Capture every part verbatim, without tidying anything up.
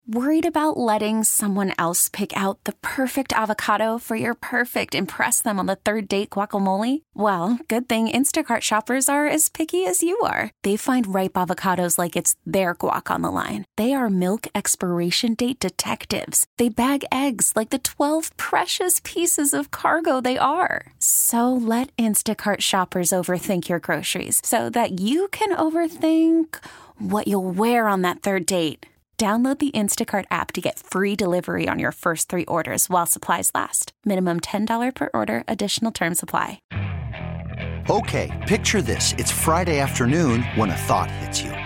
Worried about letting someone else pick out the perfect avocado for your perfect impress them on the third date guacamole? Well, good thing Instacart shoppers are as picky as you are. They find ripe avocados like it's their guac on the line. They are milk expiration date detectives. They bag eggs like the twelve precious pieces of cargo they are. So let Instacart shoppers overthink your groceries so that you can overthink what you'll wear on that third date. Download the Instacart app to get free delivery on your first three orders while supplies last. Minimum ten dollars per order. Additional terms apply. Okay, picture this. It's Friday afternoon when a thought hits you.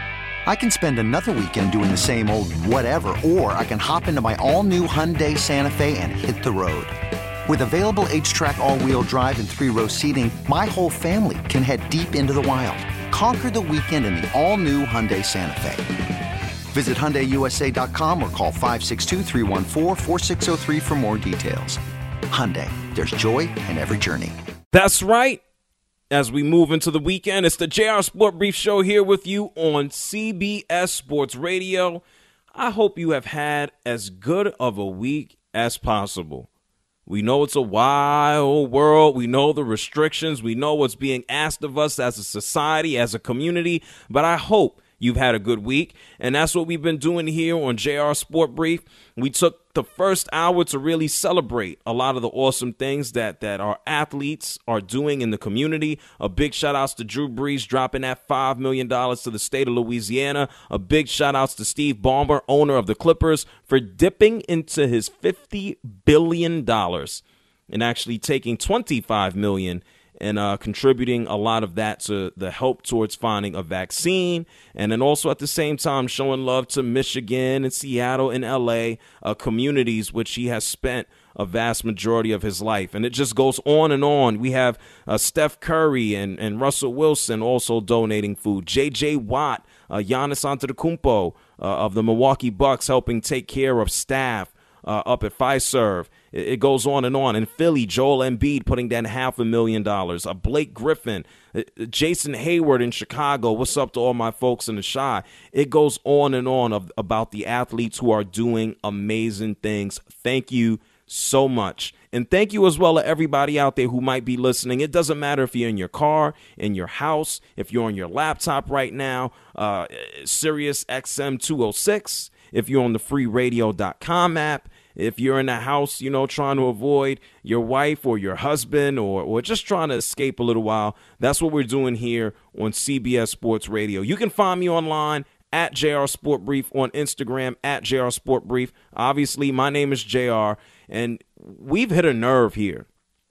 I can spend another weekend doing the same old whatever, or I can hop into my all-new Hyundai Santa Fe and hit the road. With available H-Track all-wheel drive and three-row seating, my whole family can head deep into the wild. Conquer the weekend in the all-new Hyundai Santa Fe. Visit Hyundai U S A dot com or call five six two, three one four, four six zero three for more details. Hyundai, there's joy in every journey. That's right. As we move into the weekend, it's the J R Sport Brief Show here with you on C B S Sports Radio. I hope you have had as good of a week as possible. We know it's a wild world. We know the restrictions. We know what's being asked of us as a society, as a community. But I hope you've had a good week, and that's what we've been doing here on J R Sport Brief. We took the first hour to really celebrate a lot of the awesome things that, that our athletes are doing in the community. A big shout-outs to Drew Brees dropping that five million dollars to the state of Louisiana. A big shout-outs to Steve Ballmer, owner of the Clippers, for dipping into his fifty billion dollars and actually taking twenty-five million dollars and uh, contributing a lot of that to the help towards finding a vaccine. And then also at the same time showing love to Michigan and Seattle and L A, uh, communities which he has spent a vast majority of his life. And it just goes on and on. We have uh, Steph Curry and, and Russell Wilson also donating food. J J Watt, uh, Giannis Antetokounmpo uh, of the Milwaukee Bucks helping take care of staff uh, up at Fiserv. It goes on and on. In Philly, Joel Embiid putting down half a million dollars. Uh, Blake Griffin, uh, Jason Hayward in Chicago. What's up to all my folks in the Chi? It goes on and on of, about the athletes who are doing amazing things. Thank you so much. And thank you as well to everybody out there who might be listening. It doesn't matter if you're in your car, in your house, if you're on your laptop right now, uh, Sirius X M two oh six, if you're on the free radio dot com app. If you're in the house, you know, trying to avoid your wife or your husband or, or just trying to escape a little while, that's what we're doing here on C B S Sports Radio. You can find me online at J R Sport Brief, on Instagram at J R Sport Brief. Obviously, my name is J R, and we've hit a nerve here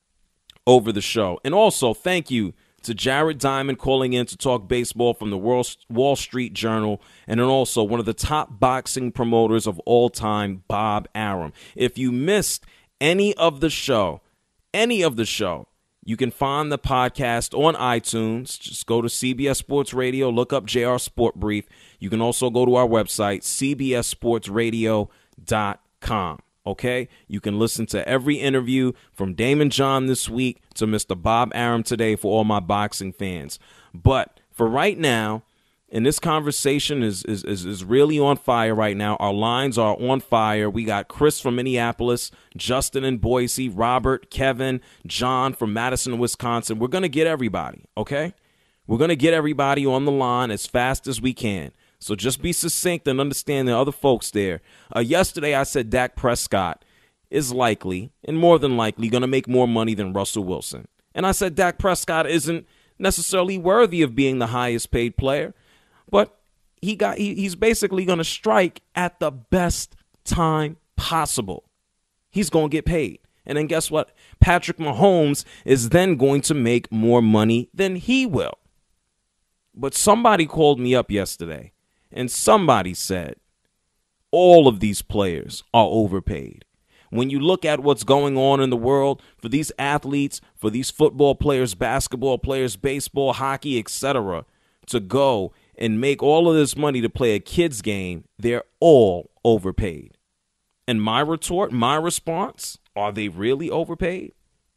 over the show. And also, thank you to Jared Diamond calling in to talk baseball from the Wall Street Journal, and then also one of the top boxing promoters of all time, Bob Arum. If you missed any of the show, any of the show, you can find the podcast on iTunes. Just go to C B S Sports Radio, look up J R Sport Brief. You can also go to our website, C B S sports radio dot com. Okay, you can listen to every interview from Damon John this week to Mister Bob Arum today for all my boxing fans. But for right now, and this conversation is, is, is, is really on fire right now. Our lines are on fire. We got Chris from Minneapolis, Justin in Boise, Robert, Kevin, John from Madison, Wisconsin. We're going to get everybody, okay? We're going to get everybody on the line as fast as we can. So just be succinct and understand the other folks there. Uh, yesterday I said Dak Prescott is likely and more than likely going to make more money than Russell Wilson. And I said Dak Prescott isn't necessarily worthy of being the highest paid player, but he got he, he's basically going to strike at the best time possible. He's going to get paid. And then guess what? Patrick Mahomes is then going to make more money than he will. But somebody called me up yesterday. And somebody said, all of these players are overpaid. When you look at what's going on in the world for these athletes, for these football players, basketball players, baseball, hockey, et cetera, to go and make all of this money to play a kid's game, they're all overpaid. And my retort, my response, are they really overpaid?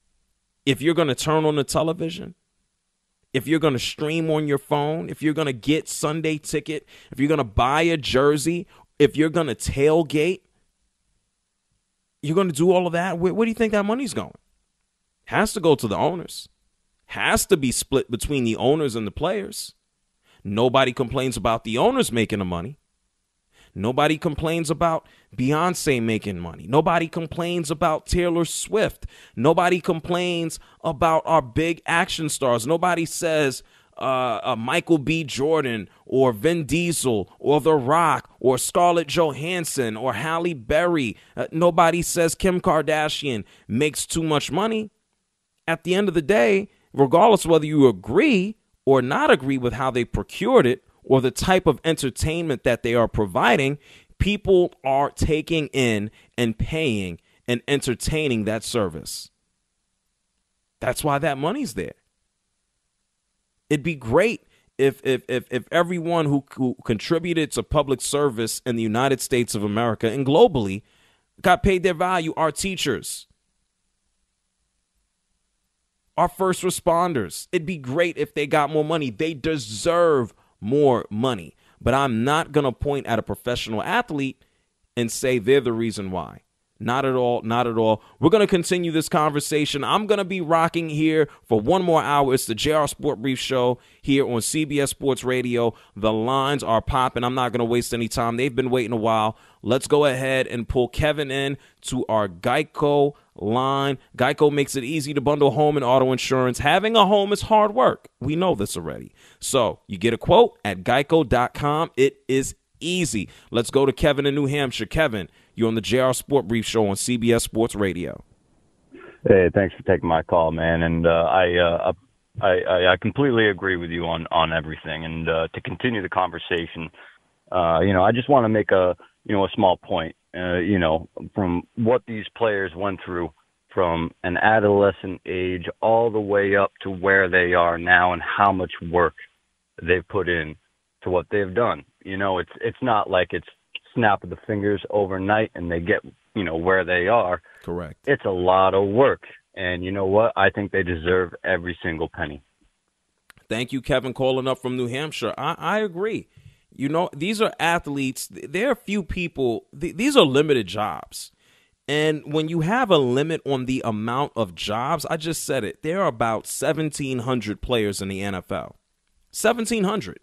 If you're going to turn on the television, if you're going to stream on your phone, if you're going to get Sunday ticket, if you're going to buy a jersey, if you're going to tailgate, you're going to do all of that, where, where do you think that money's going? Has to go to the owners. Has to be split between the owners and the players. Nobody complains about the owners making the money. Nobody complains about Beyonce making money. Nobody complains about Taylor Swift. Nobody complains about our big action stars. Nobody says uh, uh, Michael B. Jordan or Vin Diesel or The Rock or Scarlett Johansson or Halle Berry. Uh, nobody says Kim Kardashian makes too much money. At the end of the day, regardless of whether you agree or not agree with how they procured it, or the type of entertainment that they are providing, people are taking in and paying and entertaining that service. That's why that money's there. It'd be great if if if, if everyone who, who contributed to public service in the United States of America and globally got paid their value. Our teachers, our first responders. It'd be great if they got more money. They deserve more money. But I'm not going to point at a professional athlete and say they're the reason why. Not at all. Not at all. We're going to continue this conversation. I'm going to be rocking here for one more hour. It's the J R Sport Brief Show here on C B S Sports Radio. The lines are popping. I'm not going to waste any time. They've been waiting a while. Let's go ahead and pull Kevin in to our Geico line. Geico makes it easy to bundle home and auto insurance. Having a home is hard work. We know this already. So you get a quote at geico dot com. It is easy. Let's go to Kevin in New Hampshire. Kevin, you're on the J R Sport Brief Show on C B S Sports Radio. Hey, thanks for taking my call, man. And uh, I, uh, I I completely agree with you on, on everything. And uh, to continue the conversation, uh, you know, I just want to make a you know a small point. Uh, you know, from what these players went through from an adolescent age all the way up to where they are now, and how much work they've put in to what they've done. You know, it's it's not like it's snap of the fingers overnight and they get, you know, where they are. Correct. It's a lot of work. And you know what? I think they deserve every single penny. Thank you, Kevin, calling up from New Hampshire. I, I agree. You know, these are athletes. There are few people. Th- these are limited jobs. And when you have a limit on the amount of jobs, I just said it, there are about seventeen hundred players in the N F L. seventeen hundred.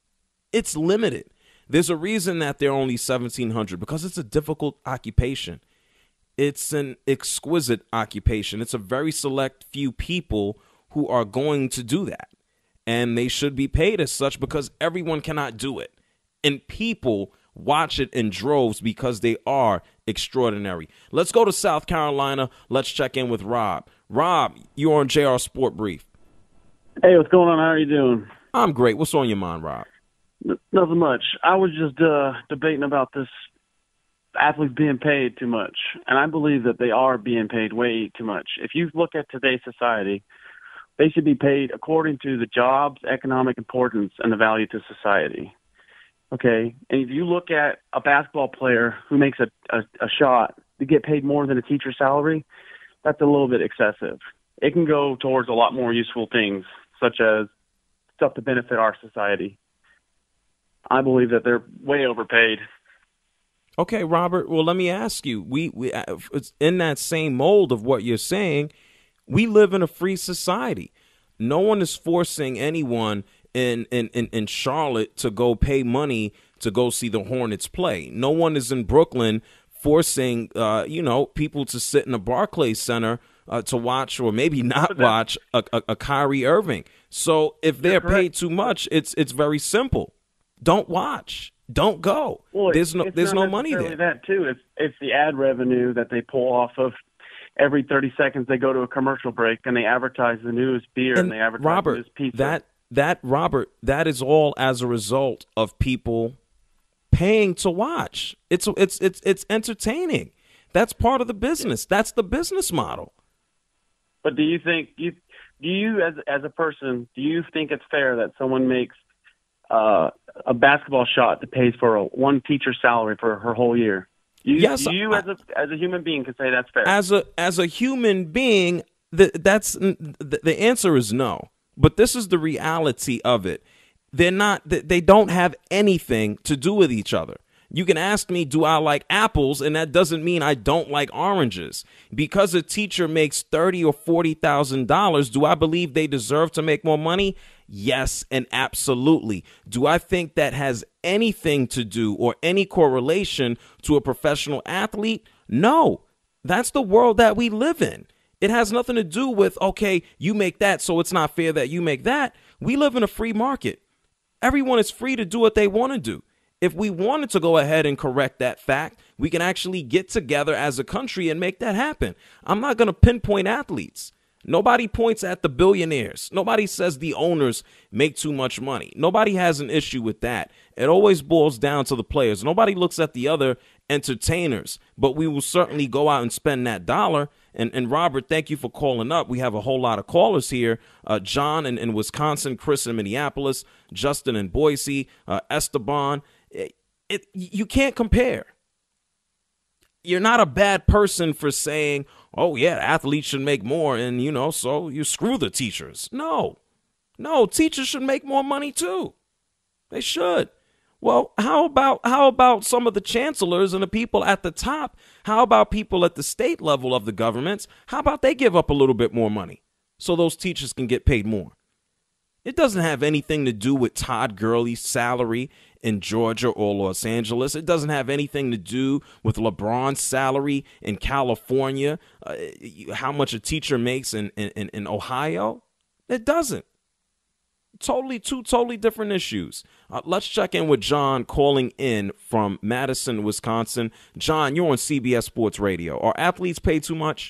It's limited. There's a reason that there are only seventeen hundred, because it's a difficult occupation. It's an exquisite occupation. It's a very select few people who are going to do that. And they should be paid as such, because everyone cannot do it. And people watch it in droves because they are extraordinary. Let's go to South Carolina. Let's check in with Rob. Rob, you're on J R Sport Brief. Hey, what's going on? How are you doing? I'm great. What's on your mind, Rob? N- nothing much. I was just uh, debating about this athletes being paid too much, and I believe that they are being paid way too much. If you look at today's society, they should be paid according to the job's economic importance and the value to society. Okay, and if you look at a basketball player who makes a, a, a shot to get paid more than a teacher's salary, that's a little bit excessive. It can go towards a lot more useful things, such as stuff to benefit our society. I believe that they're way overpaid. Okay, Robert, well, let me ask you, we, we it's in that same mold of what you're saying, we live in a free society. No one is forcing anyone in, in, in, in Charlotte to go pay money to go see the Hornets play. No one is in Brooklyn forcing, uh, you know, people to sit in the Barclays Center uh, to watch, or maybe not watch, a, a, a Kyrie Irving. So if they're paid too much, it's it's very simple. Don't watch. Don't go. Well, there's no there's no money there. That too. It's it's the ad revenue that they pull off of. Every thirty seconds they go to a commercial break and they advertise the newest beer and, and they advertise Robert, the newest pizza. That that Robert, that is all as a result of people paying to watch. It's it's it's it's entertaining. That's part of the business. That's the business model. But do you think you do you as as a person, do you think it's fair that someone makes uh, a basketball shot that pays for a, one teacher's salary for her whole year? You, yes, you I, as a as a human being can say that's fair. As a as a human being, the, that's the, the answer is no. But this is the reality of it. They're not. They don't have anything to do with each other. You can ask me, do I like apples? And that doesn't mean I don't like oranges. Because a teacher makes thirty thousand dollars or forty thousand dollars, do I believe they deserve to make more money? Yes, and absolutely. Do I think that has anything to do or any correlation to a professional athlete? No. That's the world that we live in. It has nothing to do with, okay, you make that, so it's not fair that you make that. We live in a free market. Everyone is free to do what they want to do. If we wanted to go ahead and correct that fact, we can actually get together as a country and make that happen. I'm not going to pinpoint athletes. Nobody points at the billionaires. Nobody says the owners make too much money. Nobody has an issue with that. It always boils down to the players. Nobody looks at the other entertainers, but we will certainly go out and spend that dollar. And, and Robert, thank you for calling up. We have a whole lot of callers here. Uh, John in, in Wisconsin, Chris in Minneapolis, Justin in Boise, uh, Esteban. It, it, you can't compare. You're not a bad person for saying, oh, yeah, athletes should make more. And, you know, so you screw the teachers. No, no, teachers should make more money, too. They should. Well, how about how about some of the chancellors and the people at the top? How about people at the state level of the governments? How about they give up a little bit more money so those teachers can get paid more? It doesn't have anything to do with Todd Gurley's salary in Georgia or Los Angeles. It doesn't have anything to do with LeBron's salary in California, uh, how much a teacher makes in, in, in Ohio. It doesn't. Totally, two totally different issues. Uh, let's check in with John calling in from Madison, Wisconsin. John, you're on C B S Sports Radio. Are athletes paid too much?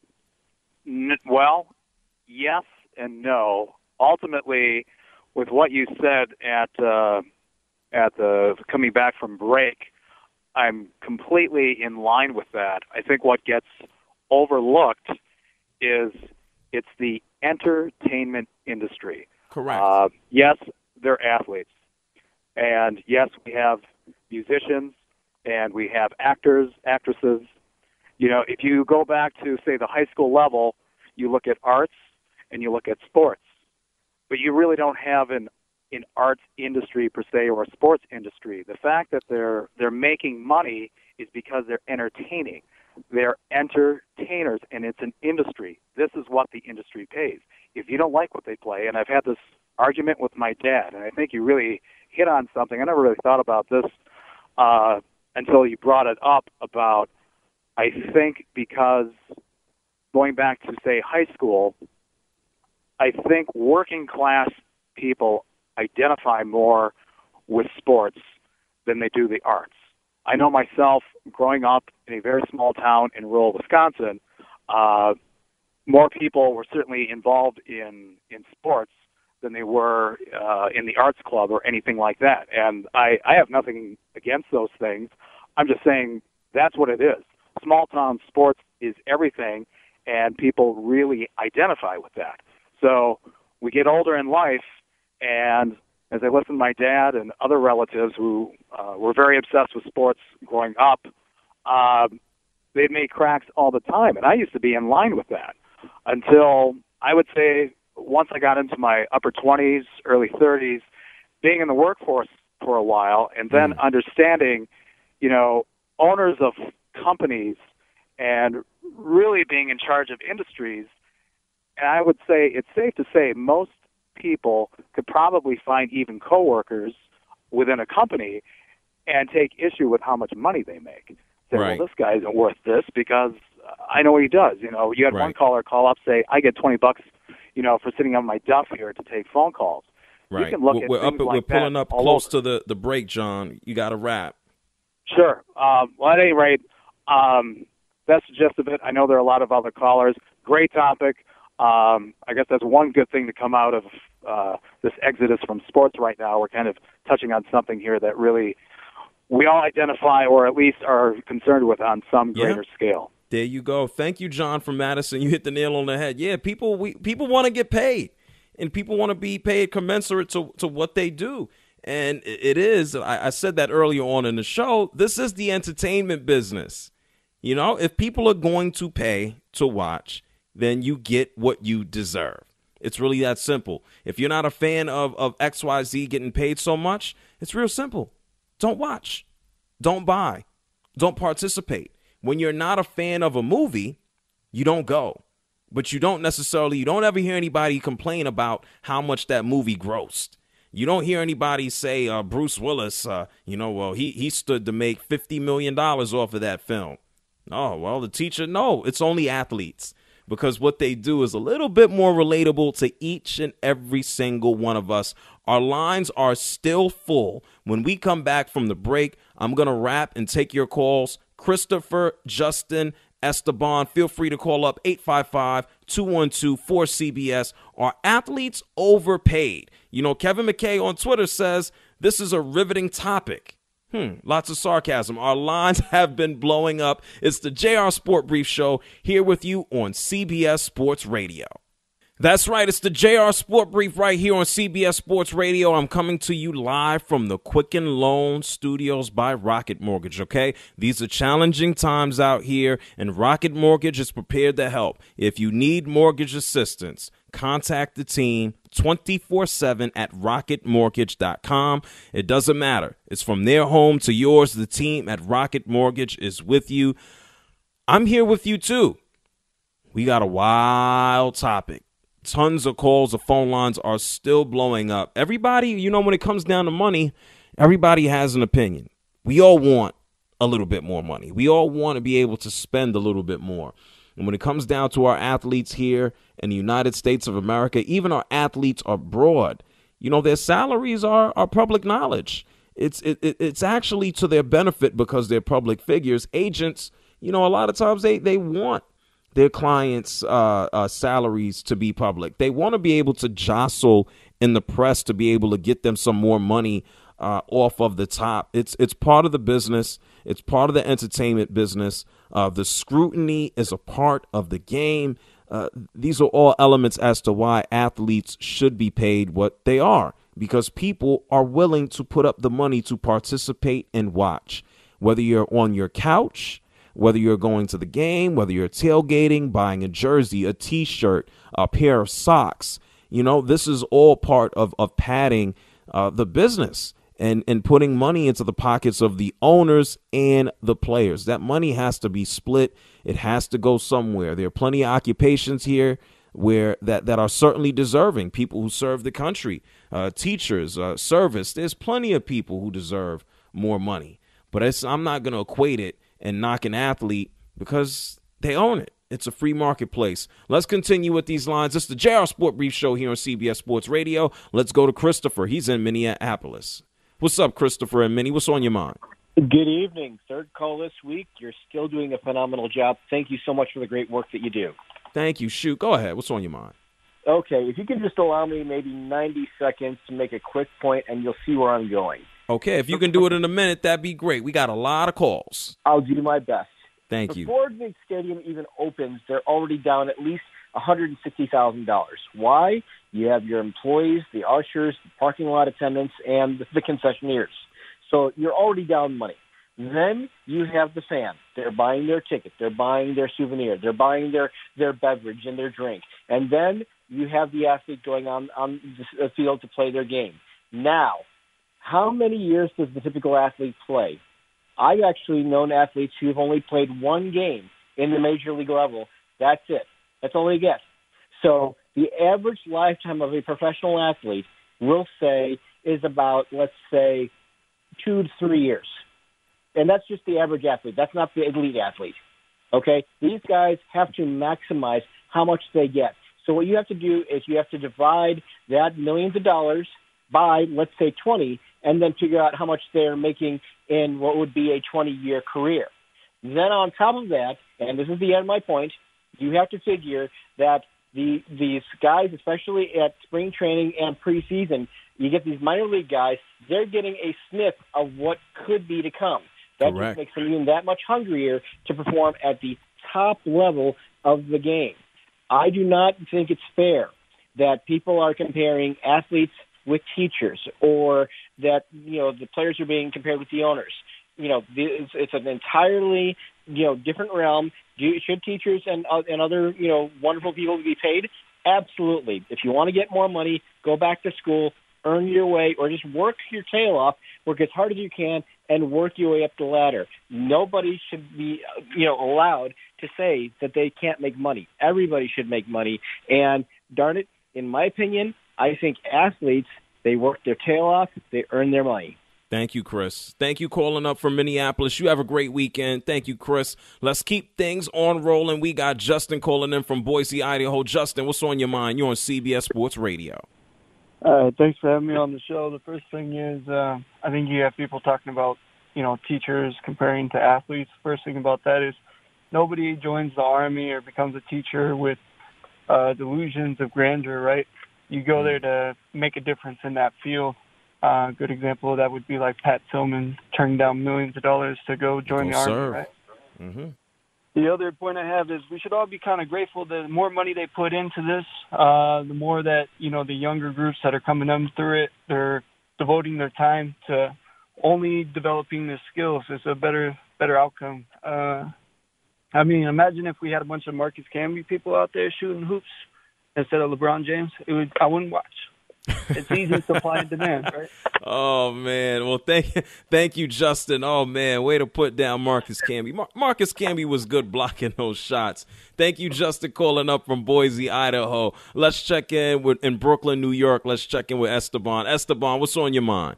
N- well, yes and no. Ultimately, with what you said at uh, at the coming back from break, I'm completely in line with that. I think what gets overlooked is it's the entertainment industry. Correct. Uh, yes, they're athletes. And yes, we have musicians and we have actors, actresses. You know, if you go back to, say, the high school level, you look at arts and you look at sports. But you really don't have an, an arts industry per se or a sports industry. The fact that they're they're making money is because they're entertaining. They're entertainers, and it's an industry. This is what the industry pays. If you don't like what they play, and I've had this argument with my dad, and I think you really hit on something. I never really thought about this uh, until you brought it up about, I think because going back to, say, high school, I think working class people identify more with sports than they do the arts. I know myself, growing up in a very small town in rural Wisconsin, uh, more people were certainly involved in, in sports than they were uh, in the arts club or anything like that. And I, I have nothing against those things. I'm just saying that's what it is. Small town sports is everything, and people really identify with that. So we get older in life, and as I listen to my dad and other relatives who uh, were very obsessed with sports growing up, uh, they made cracks all the time, and I used to be in line with that until I would say once I got into my upper twenties, early thirties, being in the workforce for a while, and then mm. understanding, you know, owners of companies and really being in charge of industries. And I would say it's safe to say most people could probably find even coworkers within a company and take issue with how much money they make. Say, right. well, this guy isn't worth this because I know what he does. You know, you had right. one caller call up, say, I get twenty bucks, you know, for sitting on my duff here to take phone calls. Right. You can look we're, at we're things up. like we're pulling that up all close over. to the, the break, John. You got to wrap. Sure. Um, well, at any rate, um, that's the gist of it. I know there are a lot of other callers. Great topic. Um, I guess that's one good thing to come out of uh, this exodus from sports right now. We're kind of touching on something here that really we all identify or at least are concerned with on some greater yeah. scale. There you go. Thank you, John from Madison. You hit the nail on the head. Yeah, people we people want to get paid, and people want to be paid commensurate to, to what they do. And it is, I, I said that earlier on in the show, this is the entertainment business. You know, if people are going to pay to watch, then you get what you deserve. It's really that simple. If you're not a fan of, of X Y Z getting paid so much, it's real simple. Don't watch. don't buy, don't participate. When you're not a fan of a movie, you don't go. But you don't necessarily, you don't ever hear anybody complain about how much that movie grossed. You don't hear anybody say, uh, Bruce Willis, uh, you know, well, he, he stood to make fifty million dollars off of that film. Oh, well, the teacher, no, it's only athletes. Because what they do is a little bit more relatable to each and every single one of us. Our lines are still full. When we come back from the break, I'm going to wrap and take your calls. Christopher, Justin, Esteban, feel free to call up eight five five, two one two, four C B S. Are athletes overpaid? You know, Kevin McKay on Twitter says this is a riveting topic. Hmm, lots of sarcasm. Our lines have been blowing up. It's the J R Sport Brief Show here with you on C B S Sports Radio. That's right. It's the J R Sport Brief right here on C B S Sports Radio. I'm coming to you live from the Quicken Loan Studios by Rocket Mortgage, okay? These are challenging times out here, and Rocket Mortgage is prepared to help. If you need mortgage assistance, contact the team twenty-four seven at rocket mortgage dot com. It doesn't matter. It's from their home to yours. The team at Rocket Mortgage is with you. I'm here with you, too. We got a wild topic. Tons of calls. The phone lines are still blowing up. Everybody, you know, when it comes down to money, everybody has an opinion. We all want a little bit more money. We all want to be able to spend a little bit more. And when it comes down to our athletes here in the United States of America, even our athletes abroad, you know, their salaries are, are public knowledge. It's it, it's actually to their benefit because they're public figures. Agents, you know, a lot of times they, they want their clients' uh, uh, salaries to be public. They want to be able to jostle in the press to be able to get them some more money uh, off of the top. It's it's part of the business. It's part of the entertainment business. Uh, the scrutiny is a part of the game. Uh, these are all elements as to why athletes should be paid what they are, because people are willing to put up the money to participate and watch. Whether you're on your couch, whether you're going to the game, whether you're tailgating, buying a jersey, a T-shirt, a pair of socks, you know, this is all part of, of padding uh, the business and, and putting money into the pockets of the owners and the players. That money has to be split. It has to go somewhere. There are plenty of occupations here where that, that are certainly deserving. People who serve the country, uh, teachers, uh, service. There's plenty of people who deserve more money. But it's, I'm not going to equate it and knock an athlete because they own it. It's a free marketplace. Let's continue with these lines. It's the J R Sport Brief Show here on C B S Sports Radio. Let's go to Christopher. He's in Minneapolis. What's up, Christopher and Minnie? What's on your mind? Good evening. Third call this week. You're still doing a phenomenal job. Thank you so much for the great work that you do. Thank you. Shoot, go ahead. What's on your mind? Okay, if you can just allow me maybe ninety seconds to make a quick point, and you'll see where I'm going. Okay, if you can do it in a minute, that'd be great. We got a lot of calls. I'll do my best. Thank you. Before the stadium even opens, they're already down at least one hundred sixty thousand dollars. Why? You have your employees, the ushers, the parking lot attendants, and the concessionaires. So you're already down money. Then you have the fans. They're buying their ticket. They're buying their souvenir. They're buying their, their beverage and their drink. And then you have the athlete going on, on the field to play their game. Now, how many years does the typical athlete play? I've actually known athletes who've only played one game in the major league level. That's it. That's all they get. So the average lifetime of a professional athlete, we'll say, is about, let's say, two to three years. And that's just the average athlete. That's not the elite athlete. Okay? These guys have to maximize how much they get. So what you have to do is you have to divide that millions of dollars by, let's say, twenty, and then figure out how much they're making in what would be a twenty-year career. Then on top of that, and this is the end of my point, you have to figure that the these guys, especially at spring training and preseason, you get these minor league guys, they're getting a sniff of what could be to come. That Correct. Just makes them even that much hungrier to perform at the top level of the game. I do not think it's fair that people are comparing athletes with teachers, or that, you know, the players are being compared with the owners. You know, it's, it's an entirely, you know, different realm. Do, should teachers and uh, and other, you know, wonderful people be paid? Absolutely. If you want to get more money, go back to school, earn your way, or just work your tail off, work as hard as you can, and work your way up the ladder. Nobody should be, you know, allowed to say that they can't make money. Everybody should make money. And darn it, in my opinion, I think athletes, they work their tail off, they earn their money. Thank you, Chris. Thank you calling up from Minneapolis. You have a great weekend. Thank you, Chris. Let's keep things on rolling. We got Justin calling in from Boise, Idaho. Justin, what's on your mind? You're on C B S Sports Radio. Uh, thanks for having me on the show. The first thing is, uh, I think you have people talking about, you know, teachers comparing to athletes. First thing about that is nobody joins the Army or becomes a teacher with uh, delusions of grandeur, right? You go there to make a difference in that field. A uh, good example of that would be like Pat Tillman turning down millions of dollars to go join Go the Army, serve. right? Mm-hmm. The other point I have is we should all be kind of grateful that the more money they put into this, uh, the more that, you know, the younger groups that are coming up through it, they're devoting their time to only developing their skills. It's a better better outcome. Uh, I mean, imagine if we had a bunch of Marcus Camby people out there shooting hoops instead of LeBron James. It would I wouldn't watch. It's easy supply and demand, right? Oh, man. Well, thank thank you, Justin. Oh, man, way to put down Marcus Camby. Mar- Marcus Camby was good blocking those shots. Thank you, Justin, calling up from Boise, Idaho. Let's check in with in Brooklyn, New York. Let's check in with Esteban. Esteban, what's on your mind?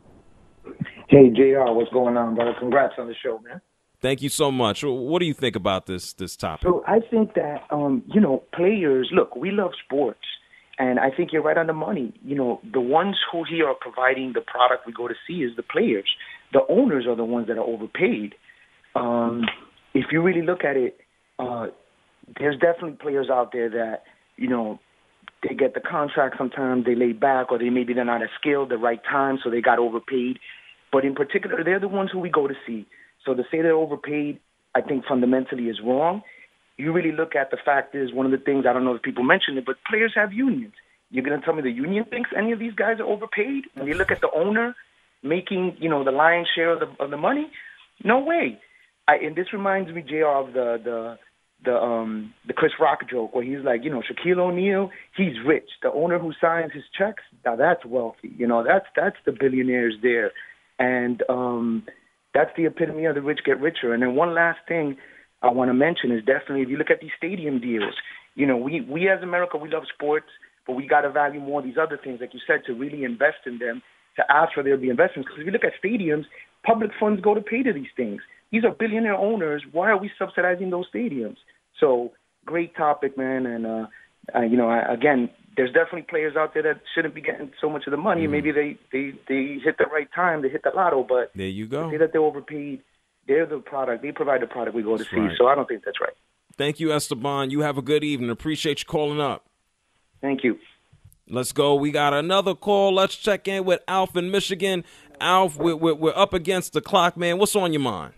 Hey, J R, what's going on, brother? Congrats on the show, man. Thank you so much. What do you think about this this topic? So I think that, um, you know, players, look, we love sports. And I think you're right on the money. You know, the ones who here are providing the product we go to see is the players. The owners are the ones that are overpaid. Um, if you really look at it, uh, there's definitely players out there that, you know, they get the contract sometimes, they lay back, or they maybe they're not as skilled the right time, so they got overpaid. But in particular, they're the ones who we go to see. So to say they're overpaid, I think fundamentally is wrong. You really look at the fact is one of the things, I don't know if people mention it, but players have unions. You're going to tell me the union thinks any of these guys are overpaid? When you look at the owner making, you know, the lion's share of the of the money, no way. I, and this reminds me, J R, of the the the um the Chris Rock joke where he's like, you know, Shaquille O'Neal, he's rich. The owner who signs his checks, now that's wealthy. You know, that's that's the billionaires there, and um that's the epitome of the rich get richer. And then one last thing I want to mention is definitely if you look at these stadium deals, you know, we, we as America, we love sports, but we got to value more of these other things, like you said, to really invest in them, to ask for there to be investments. Because if you look at stadiums, public funds go to pay to these things. These are billionaire owners. Why are we subsidizing those stadiums? So great topic, man. And, uh, uh, you know, I, again, there's definitely players out there that shouldn't be getting so much of the money. Mm. Maybe they, they, they hit the right time, they hit the lotto, but there you go. To say that they're overpaid, they're the product. They provide the product we go to that's see. Right. So I don't think that's right. Thank you, Esteban. You have a good evening. Appreciate you calling up. Thank you. Let's go. We got another call. Let's check in with Alf in Michigan. Alf, we're, we're, we're up against the clock, man. What's on your mind?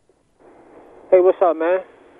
Hey, what's up, man?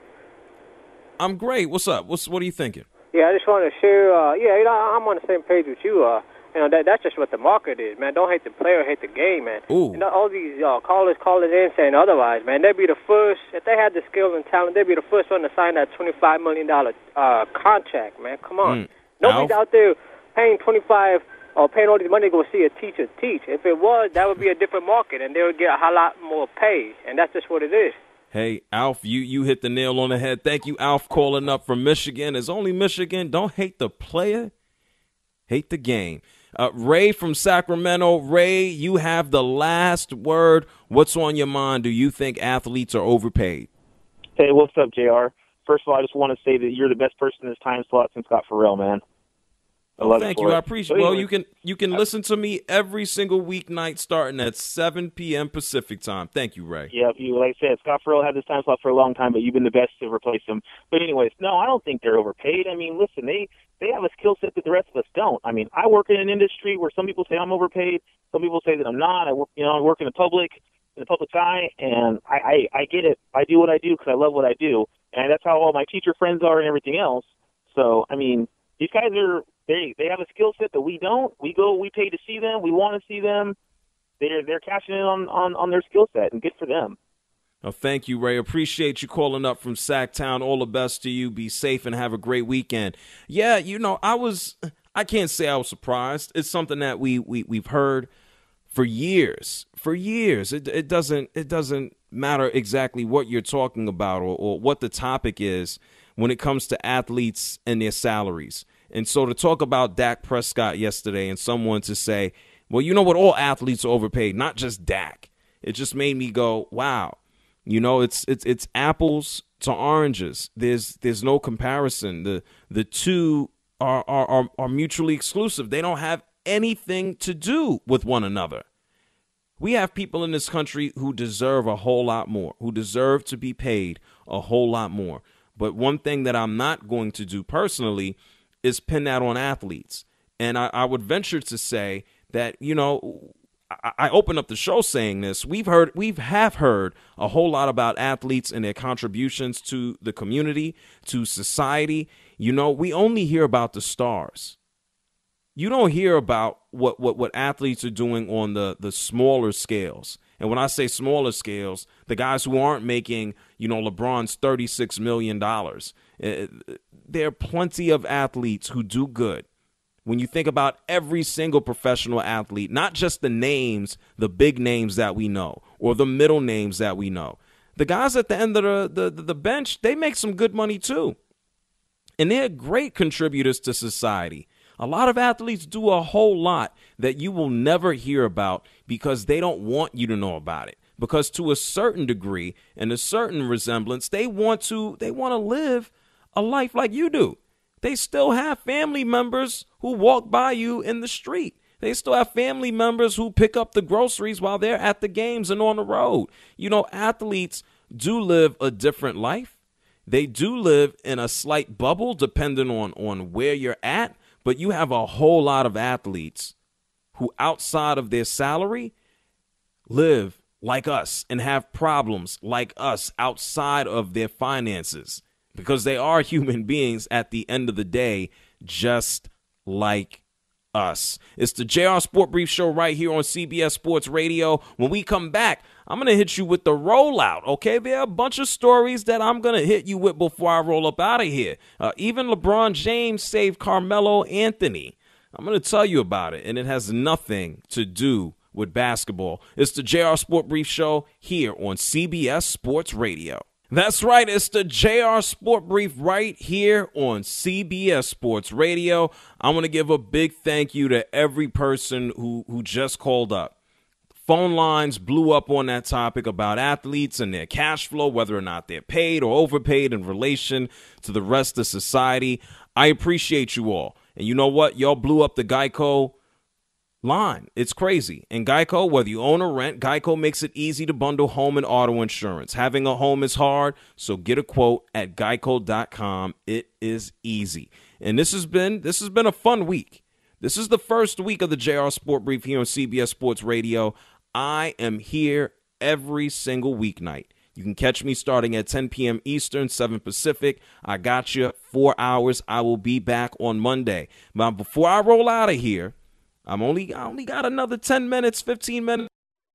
I'm great. What's up? What's What are you thinking? Yeah, I just want to share. Uh, yeah, you know, I'm on the same page with you. Uh, you know, that that's just what the market is, man. Don't hate the player, hate the game, man. Ooh. You know, all these uh, callers calling in saying otherwise, man. They'd be the first, if they had the skill and talent, they'd be the first one to sign that twenty-five million dollars uh, contract, man. Come on. Mm. Nobody's Alf? out there paying twenty-five or paying all this money to go see a teacher teach. If it was, that would be a different market, and they would get a whole lot more pay, and that's just what it is. Hey, Alf, you, you hit the nail on the head. Thank you, Alf, calling up from Michigan. It's only Michigan. Don't hate the player, hate the game. Uh, Ray from Sacramento. Ray, you have the last word. What's on your mind? Do you think athletes are overpaid? Hey, what's up, J R? First of all, I just want to say that you're the best person in this time slot since Scott Farrell, man. I love Thank it you. for I it. appreciate. So Well, anyway, you can you can listen to me every single weeknight starting at seven p.m. Pacific time. Thank you, Ray. Yeah, you like I said, Scott Farrell had this time slot for a long time, but you've been the best to replace him. But anyways, no, I don't think they're overpaid. I mean, listen, they they have a skill set that the rest of us don't. I mean, I work in an industry where some people say I'm overpaid, some people say that I'm not. I work, you know, I work in the public, in the public eye, and I I, I get it. I do what I do because I love what I do, and that's how all my teacher friends are and everything else. So, I mean, these guys are. They they have a skill set that we don't. We go, we pay to see them. We want to see them. They're they're cashing in on, on, on their skill set, and good for them. Oh, thank you, Ray. Appreciate you calling up from Sacktown. All the best to you. Be safe and have a great weekend. Yeah, you know, I was. I can't say I was surprised. It's something that we we we've heard for years, for years. It, it doesn't it doesn't matter exactly what you're talking about or, or what the topic is when it comes to athletes and their salaries. And so to talk about Dak Prescott yesterday and someone to say, well, you know what, all athletes are overpaid, not just Dak. It just made me go, wow. You know, it's it's it's apples to oranges. There's there's no comparison. The the two are are are, are mutually exclusive. They don't have anything to do with one another. We have people in this country who deserve a whole lot more, who deserve to be paid a whole lot more. But one thing that I'm not going to do personally is pin that on athletes. And I, I would venture to say that, you know, I, I opened up the show saying this. We've heard, we've have heard a whole lot about athletes and their contributions to the community, to society. You know, we only hear about the stars. You don't hear about what, what, what athletes are doing on the, the smaller scales. And when I say smaller scales, the guys who aren't making, you know, LeBron's thirty-six million dollars. Uh, there are plenty of athletes who do good. When you think about every single professional athlete, not just the names, the big names that we know, or the middle names that we know. The guys at the end of the, the, the bench, they make some good money too. And they're great contributors to society. A lot of athletes do a whole lot that you will never hear about because they don't want you to know about it. Because to a certain degree and a certain resemblance, they want to they want to live a life like you do. They still have family members who walk by you in the street. They still have family members who pick up the groceries while they're at the games and on the road. You know, athletes do live a different life. They do live in a slight bubble depending on, on where you're at. But you have a whole lot of athletes who outside of their salary live like us and have problems like us outside of their finances because they are human beings at the end of the day, just like us. It's the J R Sport Brief Show right here on C B S Sports Radio. When we come back, I'm going to hit you with the rollout, okay? There are a bunch of stories that I'm going to hit you with before I roll up out of here. Uh, even LeBron James saved Carmelo Anthony. I'm going to tell you about it, and it has nothing to do with basketball. It's the J R Sport Brief Show here on C B S Sports Radio. That's right. It's the J R Sport Brief right here on C B S Sports Radio. I want to give a big thank you to every person who, who just called up. Phone lines blew up on that topic about athletes and their cash flow, whether or not they're paid or overpaid in relation to the rest of society. I appreciate you all. And you know what? Y'all blew up the Geico line. It's crazy. And Geico, whether you own or rent, Geico makes it easy to bundle home and auto insurance. Having a home is hard, so get a quote at geico dot com. It is easy. And this has been this has been a fun week. This is the first week of the J R Sport Brief here on C B S Sports Radio. I am here every single weeknight. You can catch me starting at ten p.m. Eastern, seven Pacific. I got you four hours. I will be back on Monday. But before I roll out of here, I'm only I only got another ten minutes, fifteen minutes.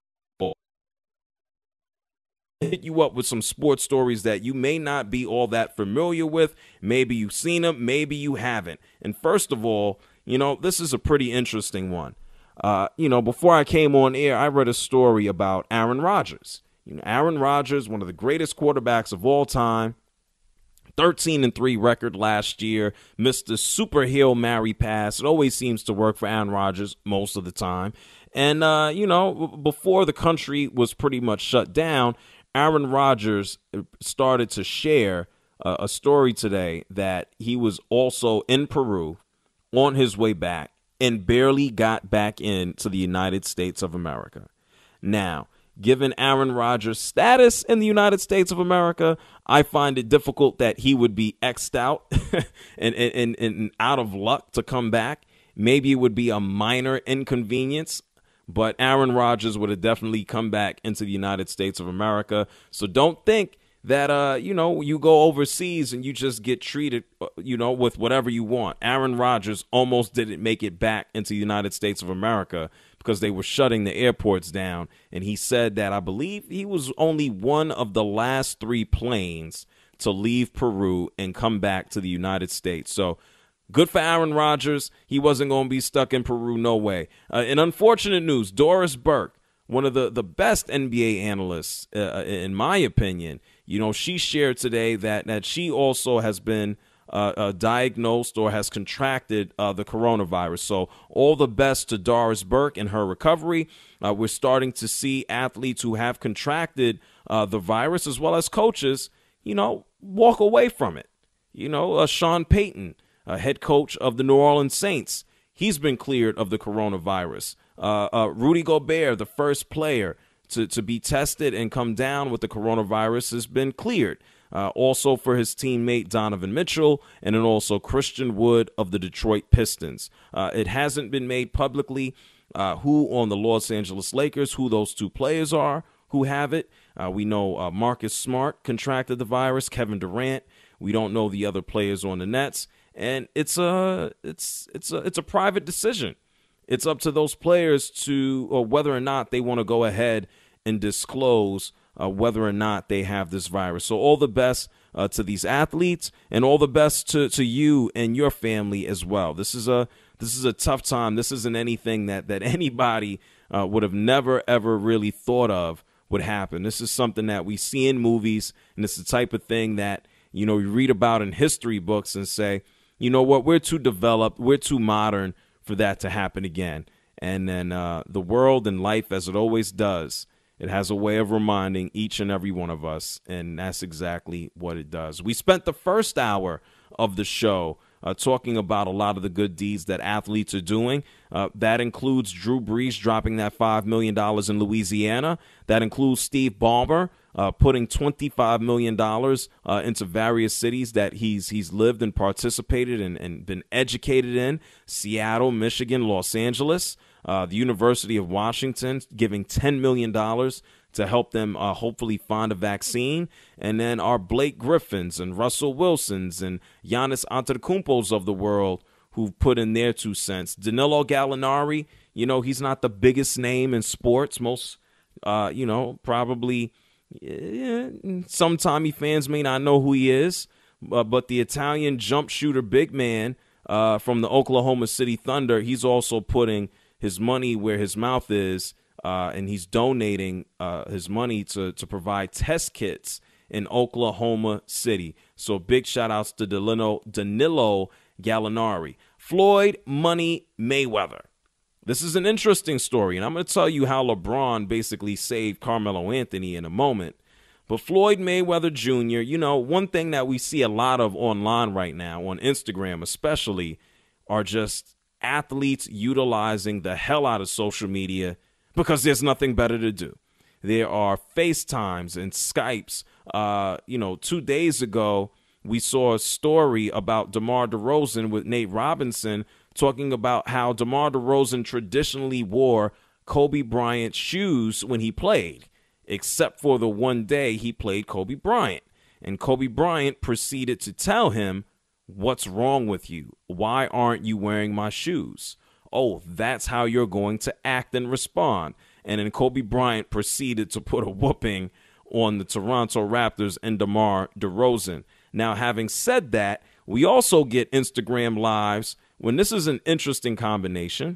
Hit you up with some sports stories that you may not be all that familiar with. Maybe you've seen them, maybe you haven't. And first of all, you know, this is a pretty interesting one. Uh, you know, before I came on air, I read a story about Aaron Rodgers. You know, Aaron Rodgers, one of the greatest quarterbacks of all time, thirteen and three record last year, missed the super Hail Mary pass. It always seems to work for Aaron Rodgers most of the time. And, uh, you know, before the country was pretty much shut down, Aaron Rodgers started to share uh, a story today that he was also in Peru on his way back and barely got back into the United States of America. Now, given Aaron Rodgers' status in the United States of America, I find it difficult that he would be X'd out and, and, and out of luck to come back. Maybe it would be a minor inconvenience, but Aaron Rodgers would have definitely come back into the United States of America. So don't think that, uh, you know, you go overseas and you just get treated, you know, with whatever you want. Aaron Rodgers almost didn't make it back into the United States of America because they were shutting the airports down. And he said that I believe he was only one of the last three planes to leave Peru and come back to the United States. So Good for Aaron Rodgers. He wasn't going to be stuck in Peru, no way. Uh, in unfortunate news, Doris Burke, one of the, the best N B A analysts, uh, in my opinion, you know, she shared today that, that she also has been uh, uh, diagnosed or has contracted uh, the coronavirus. So all the best to Doris Burke in her recovery. Uh, we're starting to see athletes who have contracted uh, the virus, as well as coaches, you know, walk away from it. You know, uh, Sean Payton, uh, head coach of the New Orleans Saints, he's been cleared of the coronavirus. Uh, uh, Rudy Gobert, the first player to, to be tested and come down with the coronavirus, has been cleared. Uh, also for his teammate Donovan Mitchell, and then also Christian Wood of the Detroit Pistons. Uh, it hasn't been made publicly uh, who on the Los Angeles Lakers, who those two players are who have it. Uh, we know uh, Marcus Smart contracted the virus, Kevin Durant. We don't know the other players on the Nets, and it's a it's it's a it's a private decision. It's up to those players to or whether or not they want to go ahead and disclose Uh, whether or not they have this virus. So all the best uh, to these athletes, and all the best to, to you and your family as well. This is a this is a tough time. This isn't anything that that anybody uh, would have never, ever really thought of would happen. This is something that we see in movies, and it's the type of thing that, you know, you read about in history books and say, you know what, we're too developed, we're too modern for that to happen again. And then uh, the world and life, as it always does, it has a way of reminding each and every one of us, and that's exactly what it does. We spent the first hour of the show uh, talking about a lot of the good deeds that athletes are doing. Uh, that includes Drew Brees dropping that five million dollars in Louisiana. That includes Steve Ballmer uh, putting twenty-five million dollars uh, into various cities that he's he's lived and participated in and been educated in. Seattle, Michigan, Los Angeles. Uh, the University of Washington giving ten million dollars to help them uh, hopefully find a vaccine. And then our Blake Griffins and Russell Wilsons and Giannis Antetokounmpos of the world who've put in their two cents. Danilo Gallinari, you know, he's not the biggest name in sports. Most, uh, you know, probably yeah, some Tommy fans may not know who he is. Uh, but the Italian jump shooter big man uh, from the Oklahoma City Thunder, he's also putting his money where his mouth is, uh, and he's donating uh, his money to, to provide test kits in Oklahoma City. So big shout-outs to Danilo, Danilo Gallinari. Floyd Money Mayweather. This is an interesting story, and I'm going to tell you how LeBron basically saved Carmelo Anthony in a moment. But Floyd Mayweather Junior, you know, one thing that we see a lot of online right now, on Instagram especially, are just athletes utilizing the hell out of social media because there's nothing better to do. There are FaceTimes and Skypes. Uh, you know, two days ago, we saw a story about DeMar DeRozan with Nate Robinson talking about how DeMar DeRozan traditionally wore Kobe Bryant's shoes when he played, except for the one day he played Kobe Bryant. And Kobe Bryant proceeded to tell him, "What's wrong with you? Why aren't you wearing my shoes?" Oh, that's how you're going to act and respond. And then Kobe Bryant proceeded to put a whooping on the Toronto Raptors and DeMar DeRozan. Now, having said that, we also get Instagram Lives when this is an interesting combination.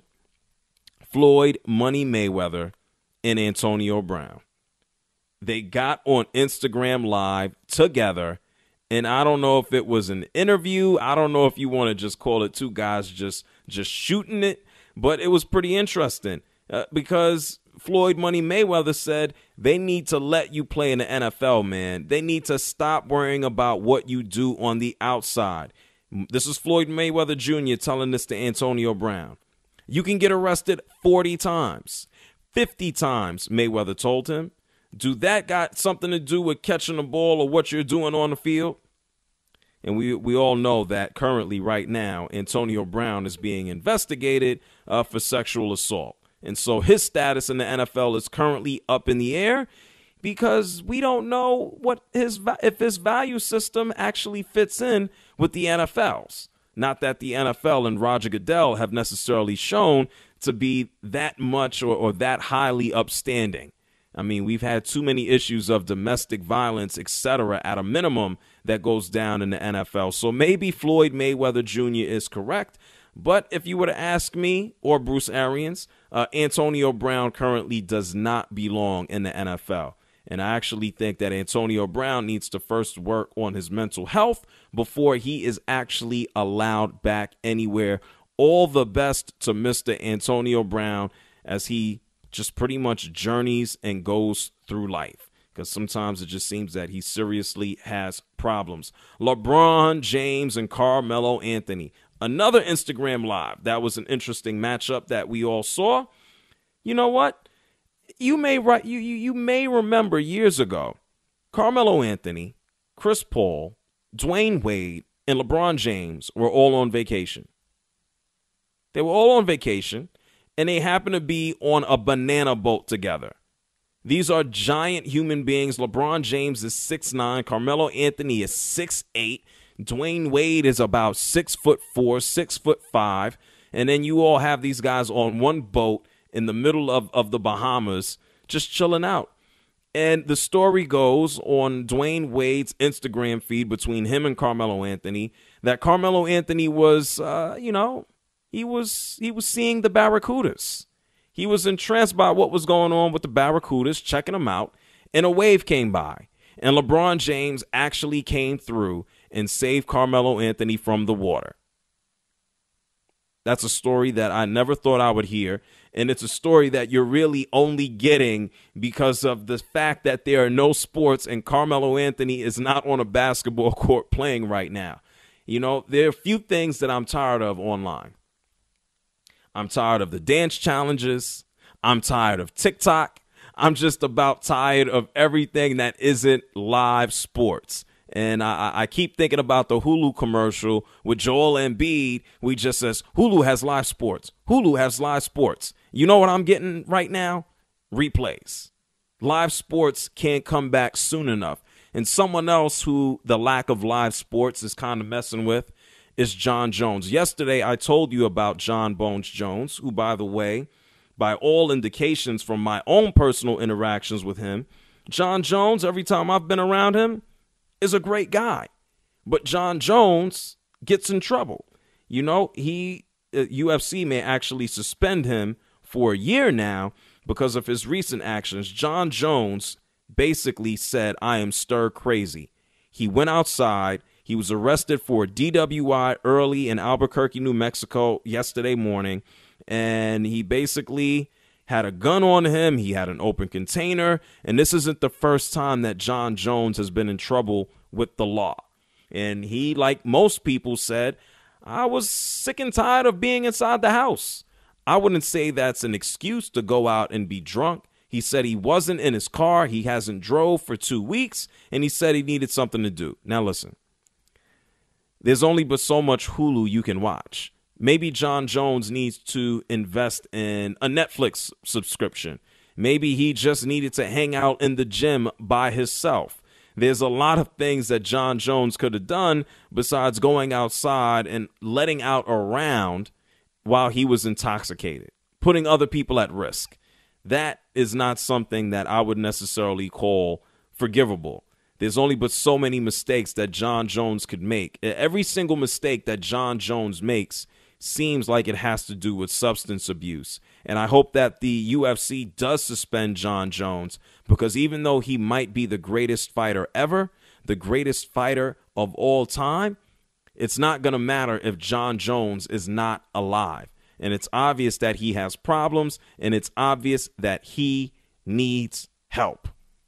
Floyd Money Mayweather and Antonio Brown. They got on Instagram Live together. And I don't know if it was an interview. I don't know if you want to just call it two guys just just shooting it. But it was pretty interesting uh, because Floyd Money Mayweather said they need to let you play in the N F L, man. They need to stop worrying about what you do on the outside. This is Floyd Mayweather Junior telling this to Antonio Brown. You can get arrested forty times, fifty times, Mayweather told him. Do that got something to do with catching the ball or what you're doing on the field? And we we all know that currently right now, Antonio Brown is being investigated uh, for sexual assault. And so his status in the N F L is currently up in the air because we don't know what his if his value system actually fits in with the N F L's. Not that the N F L and Roger Goodell have necessarily shown to be that much or, or that highly upstanding. I mean, we've had too many issues of domestic violence, et cetera, at a minimum that goes down in the N F L. So maybe Floyd Mayweather Junior is correct. But if you were to ask me or Bruce Arians, uh, Antonio Brown currently does not belong in the N F L. And I actually think that Antonio Brown needs to first work on his mental health before he is actually allowed back anywhere. All the best to Mister Antonio Brown as he just pretty much journeys and goes through life, because sometimes it just seems that he seriously has problems. LeBron James and Carmelo Anthony. Another Instagram Live. That was an interesting matchup that we all saw. You know what? You may right you you, you may remember years ago, Carmelo Anthony, Chris Paul, Dwayne Wade, and LeBron James were all on vacation. They were all on vacation. And they happen to be on a banana boat together. These are giant human beings. LeBron James is six nine. Carmelo Anthony is six eight. Dwayne Wade is about six foot four, six foot five. And then you all have these guys on one boat in the middle of, of the Bahamas just chilling out. And the story goes on Dwayne Wade's Instagram feed between him and Carmelo Anthony that Carmelo Anthony was, uh, you know, He was he was seeing the Barracudas. He was entranced by what was going on with the Barracudas, checking them out, and a wave came by. And LeBron James actually came through and saved Carmelo Anthony from the water. That's a story that I never thought I would hear. And it's a story that you're really only getting because of the fact that there are no sports and Carmelo Anthony is not on a basketball court playing right now. You know, there are a few things that I'm tired of online. I'm tired of the dance challenges. I'm tired of TikTok. I'm just about tired of everything that isn't live sports. And I, I keep thinking about the Hulu commercial with Joel Embiid. We just says Hulu has live sports. Hulu has live sports. You know what I'm getting right now? Replays. Live sports can't come back soon enough. And someone else who the lack of live sports is kind of messing with is John Jones. Yesterday, I told you about John Bones Jones, who, by the way, by all indications from my own personal interactions with him, John Jones, every time I've been around him, is a great guy. But John Jones gets in trouble. You know, he uh, U F C may actually suspend him for a year now because of his recent actions. John Jones basically said, I am stir crazy. He went outside. He was arrested for D W I early in Albuquerque, New Mexico yesterday morning, and he basically had a gun on him. He had an open container, and this isn't the first time that John Jones has been in trouble with the law. And he, like most people, said, I was sick and tired of being inside the house. I wouldn't say that's an excuse to go out and be drunk. He said he wasn't in his car. He hasn't drove for two weeks, and he said he needed something to do. Now, listen. There's only but so much Hulu you can watch. Maybe John Jones needs to invest in a Netflix subscription. Maybe he just needed to hang out in the gym by himself. There's a lot of things that John Jones could have done besides going outside and letting out a round while he was intoxicated, putting other people at risk. That is not something that I would necessarily call forgivable. There's only but so many mistakes that John Jones could make. Every single mistake that John Jones makes seems like it has to do with substance abuse. And I hope that the U F C does suspend John Jones, because even though he might be the greatest fighter ever, the greatest fighter of all time, it's not going to matter if John Jones is not alive. And it's obvious that he has problems, and it's obvious that he needs help.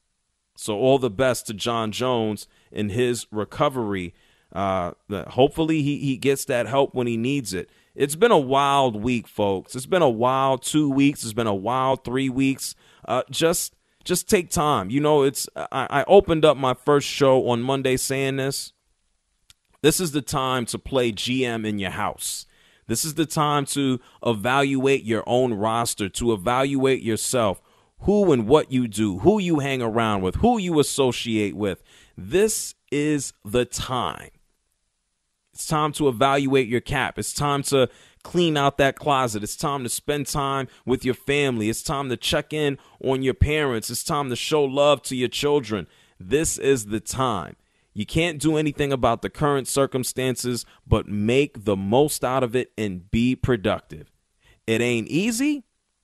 So all the best to John Jones in his recovery. Uh, hopefully he, he gets that help when he needs it. It's been a wild week, folks. It's been a wild two weeks. It's been a wild three weeks. Uh, just just take time. You know, it's I, I opened up my first show on Monday saying this. This is the time to play G M in your house. This is the time to evaluate your own roster, to evaluate yourself, who and what you do, who you hang around with, who you associate with. This is the time. It's time to evaluate your cap. It's time to clean out that closet. It's time to spend time with your family. It's time to check in on your parents. It's time to show love to your children. This is the time. You can't do anything about the current circumstances, but make the most out of it and be productive. It ain't easy,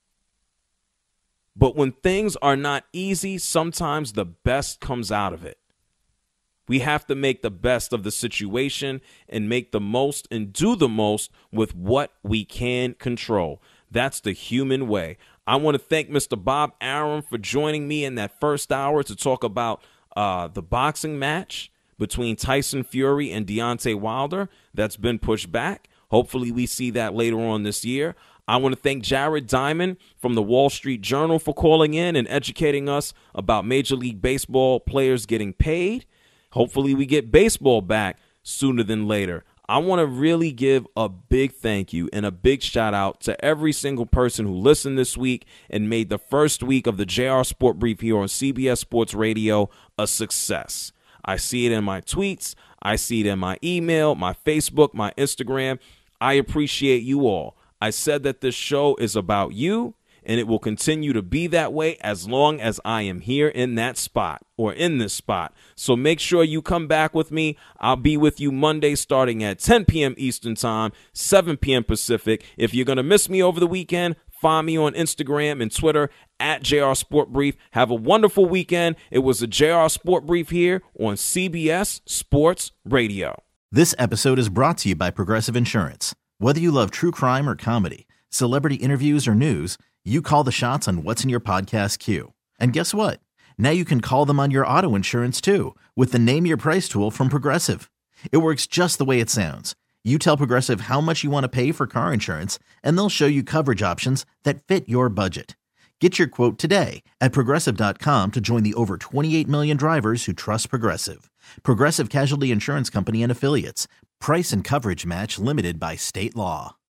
but when things are not easy, sometimes the best comes out of it. We have to make the best of the situation and make the most and do the most with what we can control. That's the human way. I want to thank Mister Bob Arum for joining me in that first hour to talk about uh, the boxing match between Tyson Fury and Deontay Wilder that's been pushed back. Hopefully we see that later on this year. I want to thank Jared Diamond from the Wall Street Journal for calling in and educating us about Major League Baseball players getting paid. Hopefully we get baseball back sooner than later. I want to really give a big thank you and a big shout out to every single person who listened this week and made the first week of the J R Sport Brief here on C B S Sports Radio a success. I see it in my tweets. I see it in my email, my Facebook, my Instagram. I appreciate you all. I said that this show is about you, and it will continue to be that way as long as I am here in that spot or in this spot. So make sure you come back with me. I'll be with you Monday starting at ten p.m. Eastern Time, seven p.m. Pacific. If you're going to miss me over the weekend, find me on Instagram and Twitter at J R Sport Brief. Have a wonderful weekend. It was a J R Sport Brief here on C B S Sports Radio. This episode is brought to you by Progressive Insurance. Whether you love true crime or comedy, celebrity interviews or news, you call the shots on what's in your podcast queue. And guess what? Now you can call them on your auto insurance too with the Name Your Price tool from Progressive. It works just the way it sounds. You tell Progressive how much you want to pay for car insurance, and they'll show you coverage options that fit your budget. Get your quote today at Progressive dot com to join the over twenty-eight million drivers who trust Progressive. Progressive Casualty Insurance Company and Affiliates. Price and coverage match limited by state law.